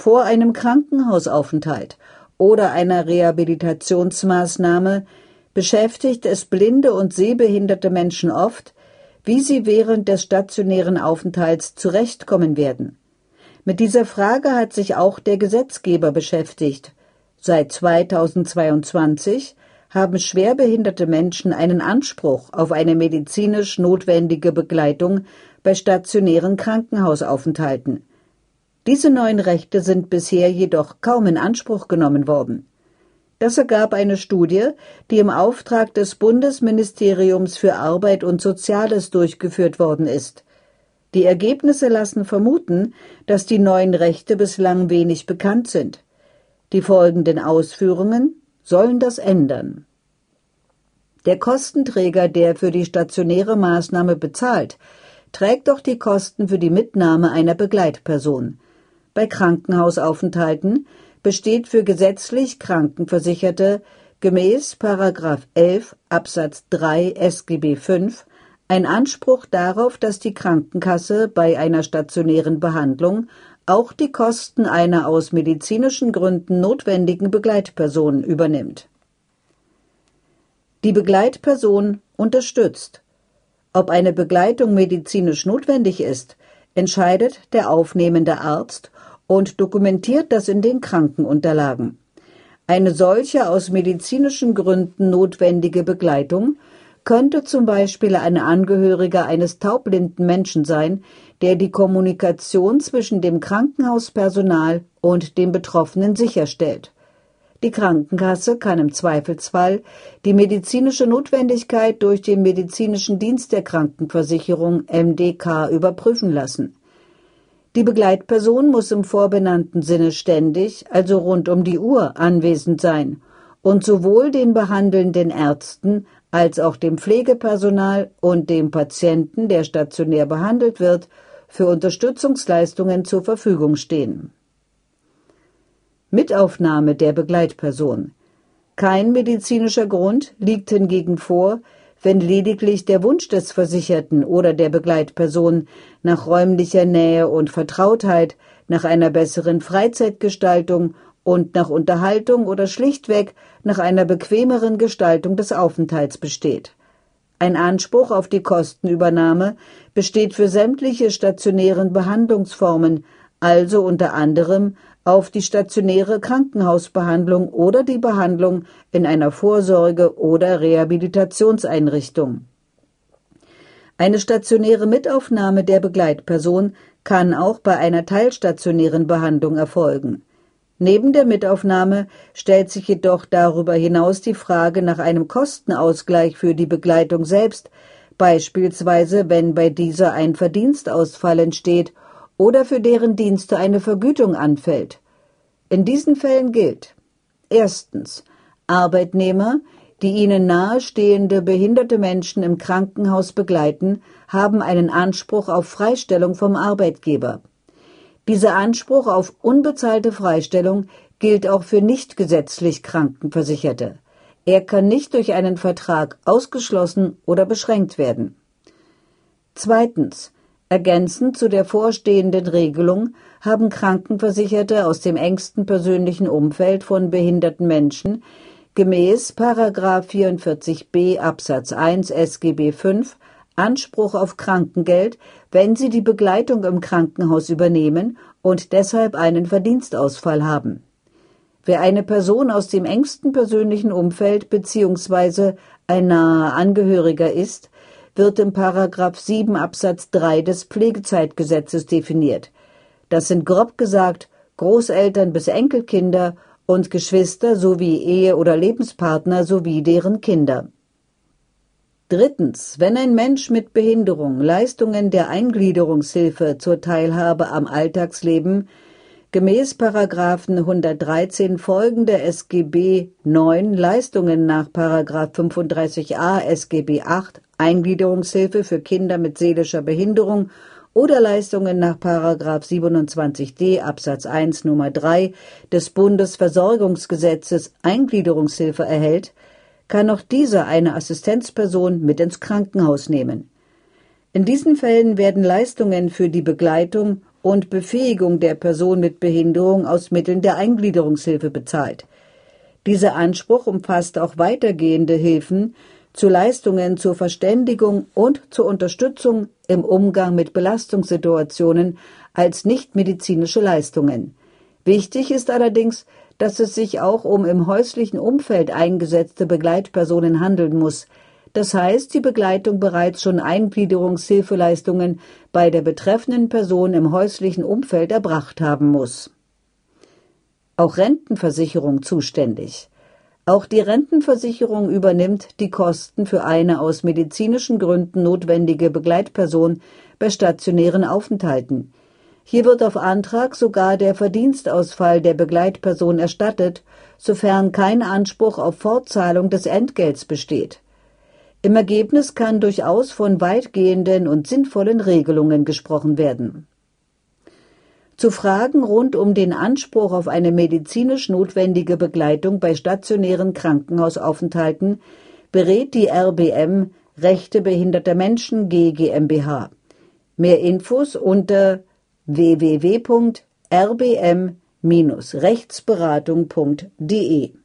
Vor einem Krankenhausaufenthalt oder einer Rehabilitationsmaßnahme beschäftigt es blinde und sehbehinderte Menschen oft, wie sie während des stationären Aufenthalts zurechtkommen werden. Mit dieser Frage hat sich auch der Gesetzgeber beschäftigt. Seit 2022 haben schwerbehinderte Menschen einen Anspruch auf eine medizinisch notwendige Begleitung bei stationären Krankenhausaufenthalten. Diese neuen Rechte sind bisher jedoch kaum in Anspruch genommen worden. Das ergab eine Studie, die im Auftrag des Bundesministeriums für Arbeit und Soziales durchgeführt worden ist. Die Ergebnisse lassen vermuten, dass die neuen Rechte bislang wenig bekannt sind. Die folgenden Ausführungen sollen das ändern. Der Kostenträger, der für die stationäre Maßnahme bezahlt, trägt auch die Kosten für die Mitnahme einer Begleitperson. Bei Krankenhausaufenthalten besteht für gesetzlich Krankenversicherte gemäß § 11 Absatz 3 SGB V ein Anspruch darauf, dass die Krankenkasse bei einer stationären Behandlung auch die Kosten einer aus medizinischen Gründen notwendigen Begleitperson übernimmt. Die Begleitperson unterstützt. Ob eine Begleitung medizinisch notwendig ist, entscheidet der aufnehmende Arzt und dokumentiert das in den Krankenunterlagen. Eine solche aus medizinischen Gründen notwendige Begleitung könnte zum Beispiel ein Angehöriger eines taubblinden Menschen sein, der die Kommunikation zwischen dem Krankenhauspersonal und dem Betroffenen sicherstellt. Die Krankenkasse kann im Zweifelsfall die medizinische Notwendigkeit durch den medizinischen Dienst der Krankenversicherung MDK überprüfen lassen. Die Begleitperson muss im vorbenannten Sinne ständig, also rund um die Uhr, anwesend sein und sowohl den behandelnden Ärzten als auch dem Pflegepersonal und dem Patienten, der stationär behandelt wird, für Unterstützungsleistungen zur Verfügung stehen. Mitaufnahme der Begleitperson. Kein medizinischer Grund liegt hingegen vor, wenn lediglich der Wunsch des Versicherten oder der Begleitperson nach räumlicher Nähe und Vertrautheit, nach einer besseren Freizeitgestaltung und nach Unterhaltung oder schlichtweg nach einer bequemeren Gestaltung des Aufenthalts besteht. Ein Anspruch auf die Kostenübernahme besteht für sämtliche stationären Behandlungsformen, also unter anderem auf die stationäre Krankenhausbehandlung oder die Behandlung in einer Vorsorge- oder Rehabilitationseinrichtung. Eine stationäre Mitaufnahme der Begleitperson kann auch bei einer teilstationären Behandlung erfolgen. Neben der Mitaufnahme stellt sich jedoch darüber hinaus die Frage nach einem Kostenausgleich für die Begleitung selbst, beispielsweise wenn bei dieser ein Verdienstausfall entsteht oder für deren Dienste eine Vergütung anfällt. In diesen Fällen gilt: Erstens, Arbeitnehmer, die ihnen nahestehende behinderte Menschen im Krankenhaus begleiten, haben einen Anspruch auf Freistellung vom Arbeitgeber. Dieser Anspruch auf unbezahlte Freistellung gilt auch für nicht gesetzlich Krankenversicherte. Er kann nicht durch einen Vertrag ausgeschlossen oder beschränkt werden. Zweitens, ergänzend zu der vorstehenden Regelung haben Krankenversicherte aus dem engsten persönlichen Umfeld von behinderten Menschen gemäß § 44b Absatz 1 SGB V Anspruch auf Krankengeld, wenn sie die Begleitung im Krankenhaus übernehmen und deshalb einen Verdienstausfall haben. Wer eine Person aus dem engsten persönlichen Umfeld bzw. ein naher Angehöriger ist, wird im § 7 Absatz 3 des Pflegezeitgesetzes definiert. Das sind grob gesagt Großeltern bis Enkelkinder und Geschwister sowie Ehe- oder Lebenspartner sowie deren Kinder. Drittens, wenn ein Mensch mit Behinderung Leistungen der Eingliederungshilfe zur Teilhabe am Alltagsleben gemäß § 113 folgende SGB IX Leistungen nach § 35a SGB VIII Eingliederungshilfe für Kinder mit seelischer Behinderung oder Leistungen nach § 27d Absatz 1 Nr. 3 des Bundesversorgungsgesetzes Eingliederungshilfe erhält, kann auch dieser eine Assistenzperson mit ins Krankenhaus nehmen. In diesen Fällen werden Leistungen für die Begleitung und Befähigung der Person mit Behinderung aus Mitteln der Eingliederungshilfe bezahlt. Dieser Anspruch umfasst auch weitergehende Hilfen zu Leistungen zur Verständigung und zur Unterstützung im Umgang mit Belastungssituationen als nichtmedizinische Leistungen. Wichtig ist allerdings, dass es sich auch um im häuslichen Umfeld eingesetzte Begleitpersonen handeln muss. Das heißt, die Begleitung bereits schon Eingliederungshilfeleistungen bei der betreffenden Person im häuslichen Umfeld erbracht haben muss. Auch Rentenversicherung zuständig. Auch die Rentenversicherung übernimmt die Kosten für eine aus medizinischen Gründen notwendige Begleitperson bei stationären Aufenthalten. Hier wird auf Antrag sogar der Verdienstausfall der Begleitperson erstattet, sofern kein Anspruch auf Fortzahlung des Entgelts besteht. Im Ergebnis kann durchaus von weitgehenden und sinnvollen Regelungen gesprochen werden. Zu Fragen rund um den Anspruch auf eine medizinisch notwendige Begleitung bei stationären Krankenhausaufenthalten berät die RBM Rechte behinderter Menschen GmbH. Mehr Infos unter www.rbm-rechtsberatung.de